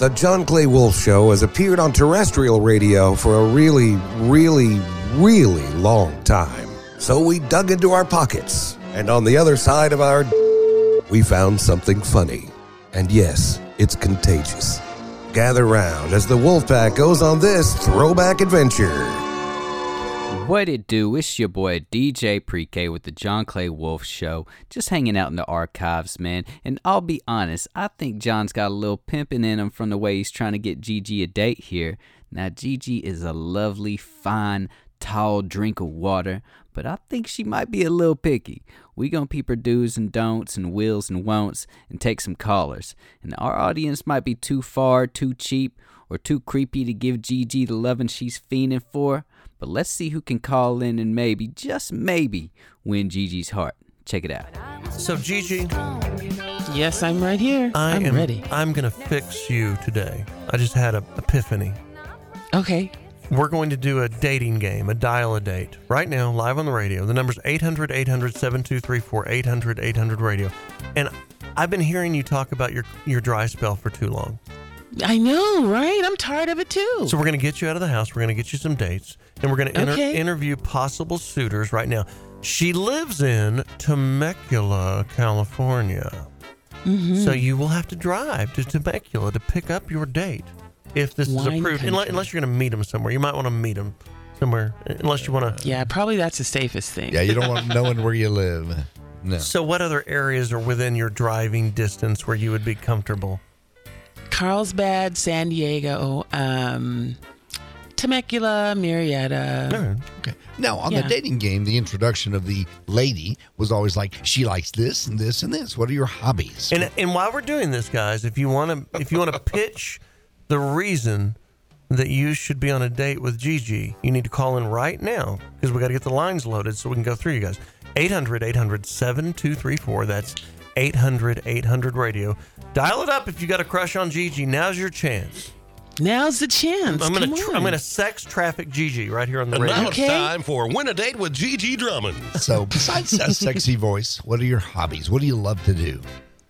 The John Clay Wolf Show has appeared on terrestrial radio for a really, really, really long time. So we dug into our pockets, and on the other side of our we found something funny. And yes, it's contagious. Gather round as the Wolfpack goes on this throwback adventure. What it do? It's your boy DJ Pre-K with the John Clay Wolf Show. Just hanging out in the archives, man. And I'll be honest, I think John's got a little pimping in him from the way he's trying to get Gigi a date here. Now, Gigi is a lovely, fine, tall drink of water, but I think she might be a little picky. We gonna peep her do's and don'ts and wills and won'ts and take some callers. And our audience might be too far, too cheap, or too creepy to give Gigi the loving she's fiending for. But let's see who can call in and maybe, just maybe, win Gigi's heart. Check it out. So, Gigi. Yes, I'm right here. I'm ready. I'm going to fix you today. I just had an epiphany. Okay. We're going to do a dating game, a dial-a-date. Right now, live on the radio. The number's 800-800-7234, 800-800-RADIO. And I've been hearing you talk about your dry spell for too long. I know, right? I'm tired of it too. So we're going to get you out of the house. We're going to get you some dates. And we're going to interview possible suitors right now. She lives in Temecula, California. Mm-hmm. So you will have to drive to Temecula to pick up your date if this is approved. Unless you're going to meet him somewhere. You might want to meet him somewhere. Unless you want to. Yeah, probably that's the safest thing. Yeah, you don't want knowing where you live. No. So what other areas are within your driving distance where you would be comfortable? Carlsbad, San Diego, Temecula, Murrieta. Okay. Now, on the dating game, the introduction of the lady was always like, she likes this and this and this. What are your hobbies? And while we're doing this, guys, if you want to pitch the reason that you should be on a date with Gigi, you need to call in right now because we got to get the lines loaded so we can go through you guys. 800-800-7234. That's 800-800-RADIO. Dial it up if you got a crush on Gigi. Now's your chance. Now's the chance. I'm gonna sex traffic Gigi right here on the radio. Now it's time for Win a Date with Gigi Drummond. So besides that sexy voice, what are your hobbies? What do you love to do?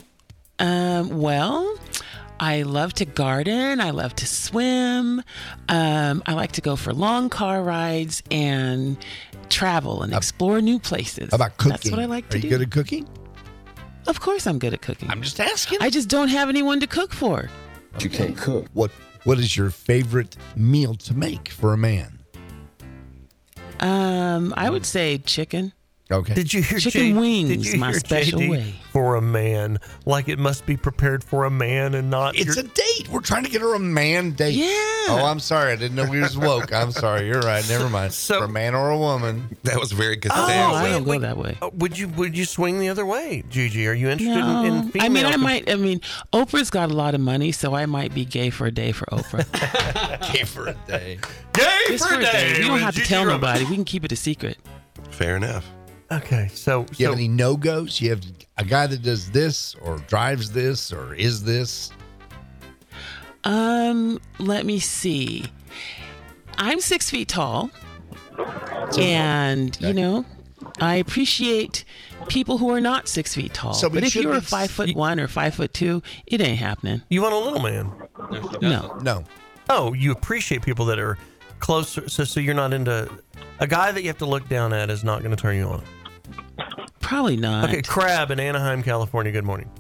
Well, I love to garden. I love to swim. I like to go for long car rides and travel and explore new places. How about cooking? That's what I like to do. Are you good at cooking? Of course I'm good at cooking. I'm just asking. I just don't have anyone to cook for. You can't cook. What is your favorite meal to make for a man? I would say chicken. Okay. Did you hear chicken wings? My special way. For a man, like it must be prepared for a man and not. It's a date. We're trying to get her a man date. Yeah. Oh, I'm sorry. I didn't know we was woke. I'm sorry. You're right. Never mind. So, for a man or a woman. That was very good. I don't go that way. Would you swing the other way, Gigi? Are you interested in female? I mean, Oprah's got a lot of money, so I might be gay for a day for Oprah. Gay for a day. Gay for a day. We don't have to tell nobody. We can keep it a secret. Fair enough. Okay, so you have any no-goes? You have a guy that does this or drives this or is this? Let me see. I'm 6 feet tall, and you know, I appreciate people who are not 6 feet tall. So but if you're 5'1" or 5'2", it ain't happening. You want a little man? No. Oh, you appreciate people that are closer, so you're not into a guy that you have to look down at is not going to turn you on. Probably not. Okay, Crab in Anaheim, California. Good morning.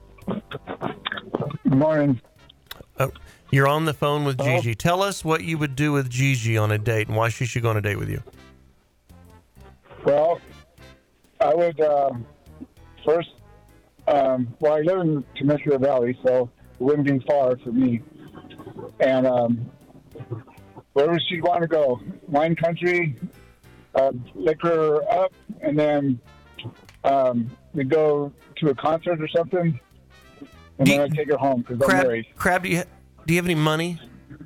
Good morning. Oh, you're on the phone with Gigi. Tell us what you would do with Gigi on a date and why she should go on a date with you. Well, I would first. I live in Temecula Valley, so it wouldn't be far for me. And wherever she'd want to go, wine country, lick her up, and then we go to a concert or something, and then I take her home because I'm married. Crab, do you have any money?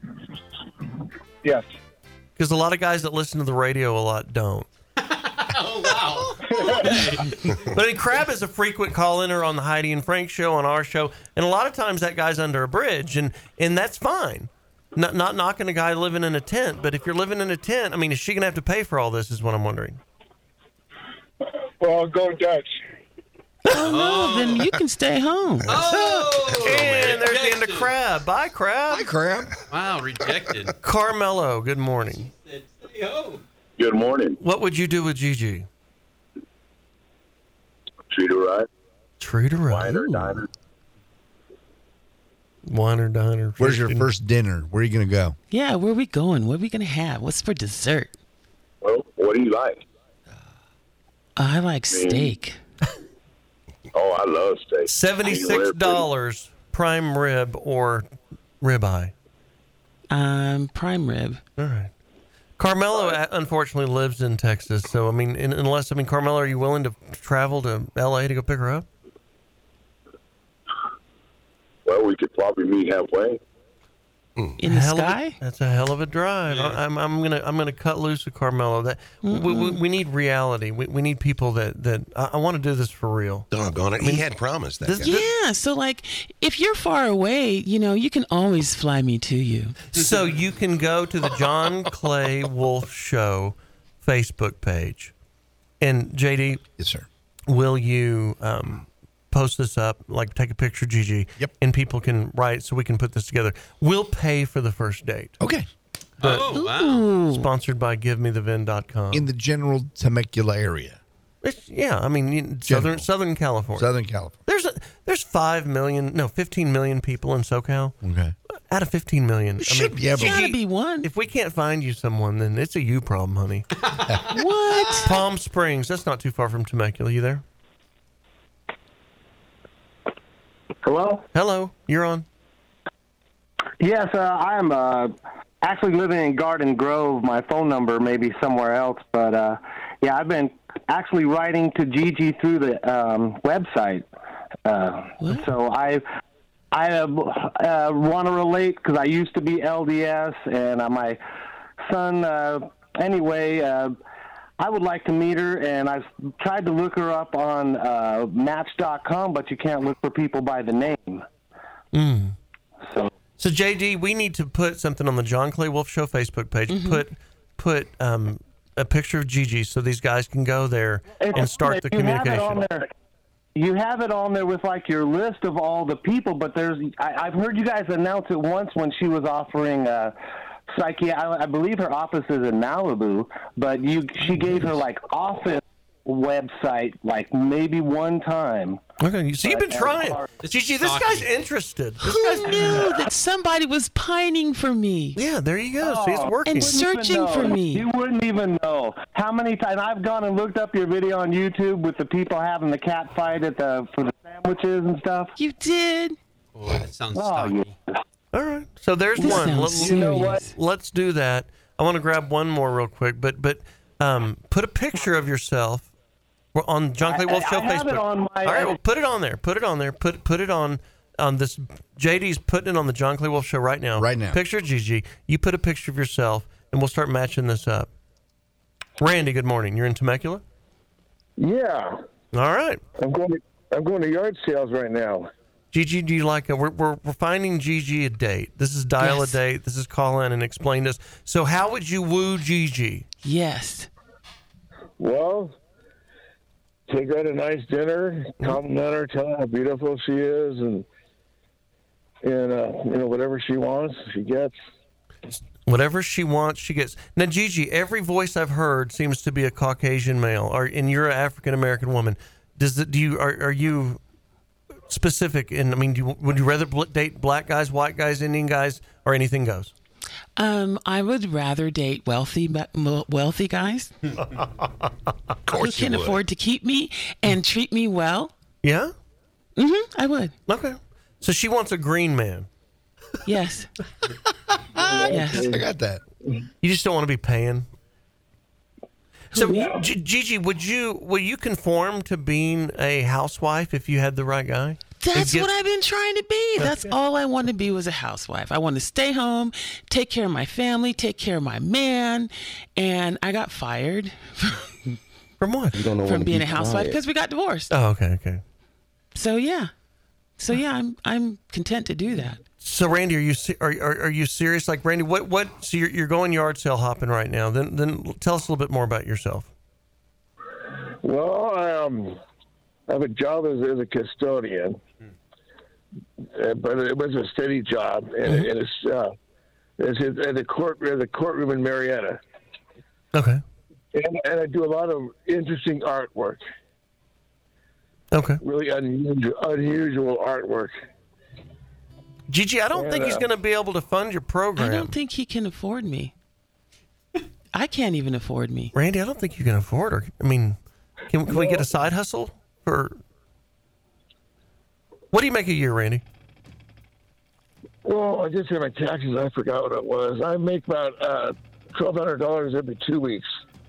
Yes. Because a lot of guys that listen to the radio a lot don't. Oh, wow. But I mean, Crab is a frequent call-inner on the Heidi and Frank show, on our show, and a lot of times that guy's under a bridge, and that's fine. Not knocking a guy living in a tent, but if you're living in a tent, I mean, is she going to have to pay for all this is what I'm wondering. Well, go Dutch. Oh, no, then you can stay home. And there's the into Crab. Bye, Crab. Hi, Crab. Wow, rejected. Carmelo, good morning. Good morning. What would you do with Gigi? Treat her right. Treat her right. Wine or diner. Wine or diner. Where's your first dinner? Where are you going to go? Yeah, where are we going? What are we going to have? What's for dessert? Well, what do you like? I like steak. Oh, I love steak. $76 prime rib or ribeye. Prime rib. All right. Carmelo unfortunately lives in Texas, so I mean, Carmelo, are you willing to travel to LA to go pick her up? Well, we could probably meet halfway. In the sky? That's a hell of a drive. Yeah. I'm gonna cut loose of Carmelo. That we need reality. We need people that I want to do this for real. Doggone it! He had promised that. Yeah. So like, if you're far away, you can always fly me to you. So you can go to the John Clay Wolf Show Facebook page, and JD. Yes, sir. Will you post this up, like take a picture of Gigi, Yep. and people can write so we can put this together. We'll pay for the first date. Okay. Wow. Sponsored by GiveMeTheVin.com. In the general Temecula area. Southern California. Southern California. There's 15 million people in SoCal. Okay. Out of 15 million. Should be able Gotta be one. If we can't find you someone, then it's a you problem, honey. What? Palm Springs. That's not too far from Temecula. You there? Hello? Hello. You're on. Yes, I'm actually living in Garden Grove. My phone number may be somewhere else, but I've been actually writing to Gigi through the website. So I want to relate because I used to be LDS, and my son, I would like to meet her, and I've tried to look her up on Match.com, but you can't look for people by the name. So JD, we need to put something on the John Clay Wolf Show Facebook page. Put a picture of Gigi so these guys can go there and start the communication. You have it on there with like your list of all the people, but I've heard you guys announce it once when she was offering I believe her office is in Malibu, but she gave her like office website like maybe one time. Okay, so you've been trying. Gigi, this guy's interested. Who knew that somebody was pining for me? Yeah, there you go. See, it's working. And searching for me. You wouldn't even know how many times I've gone and looked up your video on YouTube with the people having the cat fight for the sandwiches and stuff. You did? Boy, that sounds stalky. All right, so there's This one. sounds serious. Let's do that. I want to grab one more real quick, but put a picture of yourself on John Clay Wolf Show I have Facebook. it on my. All right, well, put it on there. Put it on there. Put it on this. JD's putting it on the John Clay Wolf Show right now. Right now. Picture of Gigi. You put a picture of yourself, and we'll start matching this up. Randy, good morning. You're in Temecula? Yeah, All right. I'm going to yard sales right now. Gigi, do you like we're finding Gigi a date. This is dial Yes. a date. This is call in and explain this. So how would you woo Gigi? Yes. Well, take her to a nice dinner, compliment her, tell her how beautiful she is, and whatever she wants, she gets. Whatever she wants, she gets. Now, Gigi, every voice I've heard seems to be a Caucasian male, and you're an African American woman. Are you specific? And I mean, would you rather date black guys, white guys, Indian guys, or anything goes? I would rather date wealthy guys Of course who can you would. afford to keep me and treat me well. Yeah. I would. Okay. So she wants a green man. Yes. Yes. I got that. You just don't want to be paying. So, Gigi, will you conform to being a housewife if you had the right guy? That's what I've been trying to be. That's all I want to be was a housewife. I want to stay home, take care of my family, take care of my man. And I got fired From what? from being a housewife because we got divorced. Oh, okay. So yeah. I'm content to do that. So, Randy, are you serious? Like, Randy, what? So you're going yard sale hopping right now. Then tell us a little bit more about yourself. Well, I have a job as a custodian, but it was a steady job, and it's at the courtroom in Marietta. Okay. And I do a lot of interesting artwork. Okay. Really unusual artwork. Gigi, I don't think he's going to be able to fund your program. I don't think he can afford me. I can't even afford me. Randy, I don't think you can afford her. I mean, can we get a side hustle for? What do you make a year, Randy? Well, I just had my taxes. I forgot what it was. I make about $1,200 every 2 weeks.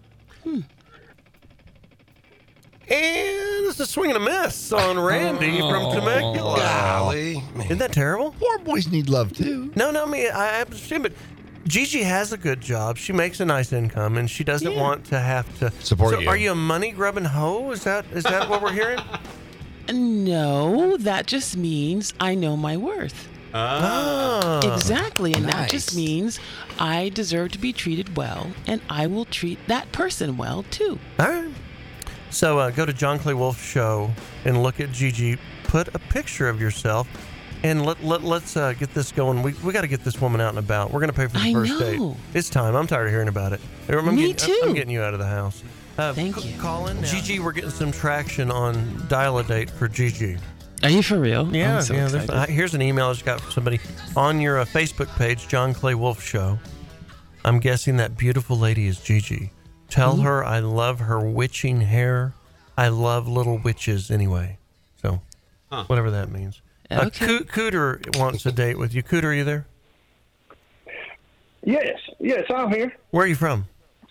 And it's a swing and a miss on Randy from Temecula. Golly. Isn't that terrible? Poor boys need love too. No, I mean, I understand, but Gigi has a good job. She makes a nice income, and she doesn't want to have to support you. Are you a money-grubbing hoe? Is that what we're hearing? No, that just means I know my worth. Exactly, and that just means I deserve to be treated well, and I will treat that person well, too. All right. So go to John Clay Wolf Show and look at Gigi. Put a picture of yourself, and let's get this going. We got to get this woman out and about. We're going to pay for the first date. It's time. I'm tired of hearing about it. I'm getting you out of the house. Thank you. Colin, Gigi, we're getting some traction on Dial-A-Date for Gigi. Are you for real? Yeah. I'm so excited. Here's an email I just got from somebody on your Facebook page, John Clay Wolf Show. I'm guessing that beautiful lady is Gigi. Tell her I love her witching hair. I love little witches anyway. So, whatever that means. Okay. Cooter wants a date with you. Cooter, are you there? Yes, I'm here. Where are you from?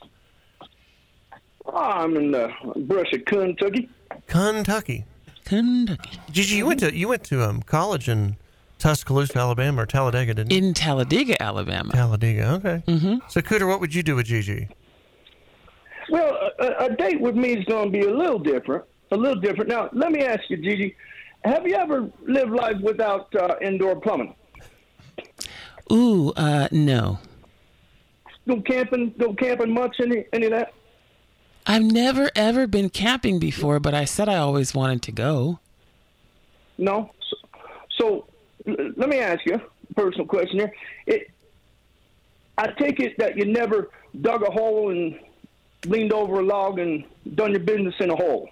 I'm in Brushy, Kentucky. Kentucky. Gigi, you went to college in Tuscaloosa, Alabama, or Talladega, didn't you? In Talladega, Alabama. Talladega, okay. So, Cooter, what would you do with Gigi? Well, a date with me is going to be a little different. Now, let me ask you, Gigi, have you ever lived life without indoor plumbing? Ooh, no. No camping much, any of that? I've never, ever been camping before, but I said I always wanted to go. No? So let me ask you a personal question here. I take it that you never dug a hole and leaned over a log and done your business in a hole.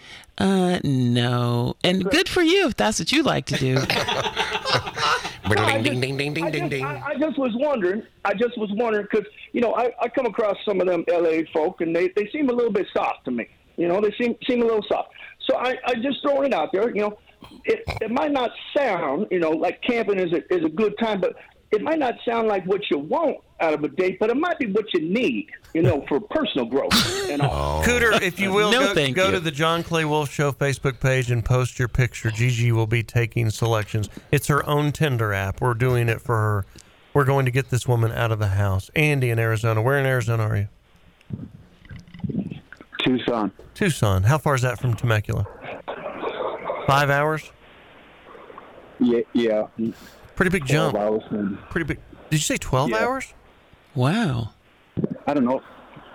No. And good for you if that's what you like to do. Ding, ding, ding, ding, ding, ding, ding. I just was wondering because, I come across some of them LA folk and they seem a little bit soft to me. They seem a little soft. So I just throwing it out there, it might not sound, like camping is a good time, but it might not sound like what you want out of a date, but it might be what you need, for personal growth and all. Cooter, if you will, go to the John Clay Wolf Show Facebook page and post your picture. Gigi will be taking selections. It's her own Tinder app. We're doing it for her. We're going to get this woman out of the house. Andy in Arizona. Where in Arizona are you? Tucson. How far is that from Temecula? 5 hours? Yeah. Pretty big jump. 12 hours. Pretty big. Did you say 12 hours? Wow. I don't know.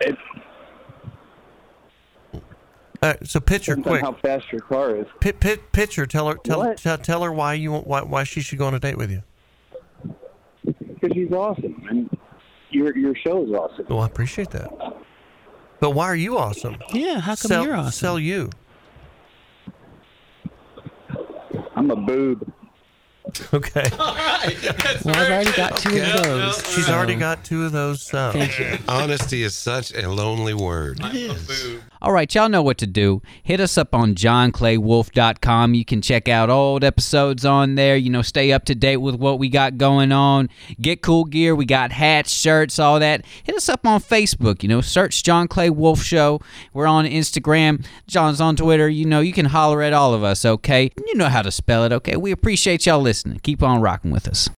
So picture quick. How fast your car is. Picture. Tell her why she should go on a date with you. Because she's awesome, and your show is awesome. Well, I appreciate that. But why are you awesome? Yeah, how come you're awesome? Sell you. I'm a boob. Okay. All right. Well, I've already got two of those. She's already got two of those. Thank you. Honesty is such a lonely word. It is. All right, y'all know what to do. Hit us up on johnclaywolf.com. You can check out old episodes on there. Stay up to date with what we got going on. Get cool gear. We got hats, shirts, all that. Hit us up on Facebook. Search John Clay Wolf Show. We're on Instagram. John's on Twitter. You can holler at all of us, okay? You know how to spell it, okay? We appreciate y'all listening. Keep on rocking with us.